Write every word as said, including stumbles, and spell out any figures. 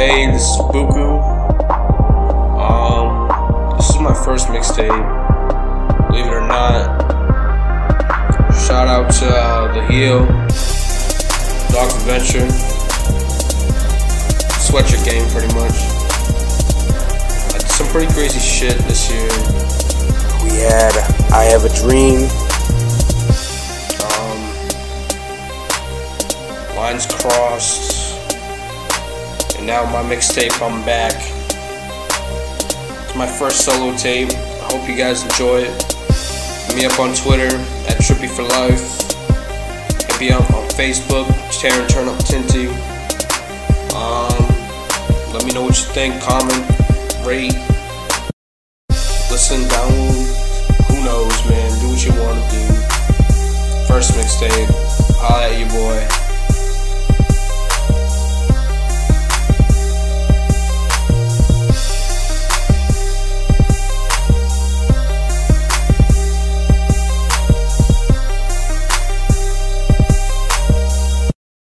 Hey, this is Buku. Um, this is my first mixtape, believe it or not. Shout out to uh, The Heel, Dark Adventure, Sweatshirt Game, pretty much. I did some pretty crazy shit this year. We had I Have a Dream, um, Lines Crossed. And now my mixtape, I'm back. It's my first solo tape. I hope you guys enjoy it. Hit me up on Twitter at Trippy for Life. Hit me up on Facebook, Taryn Turn Up Tinty. Um, let me know what you think. Comment, rate, listen, download. Who knows, man? Do what you want to do. First mixtape.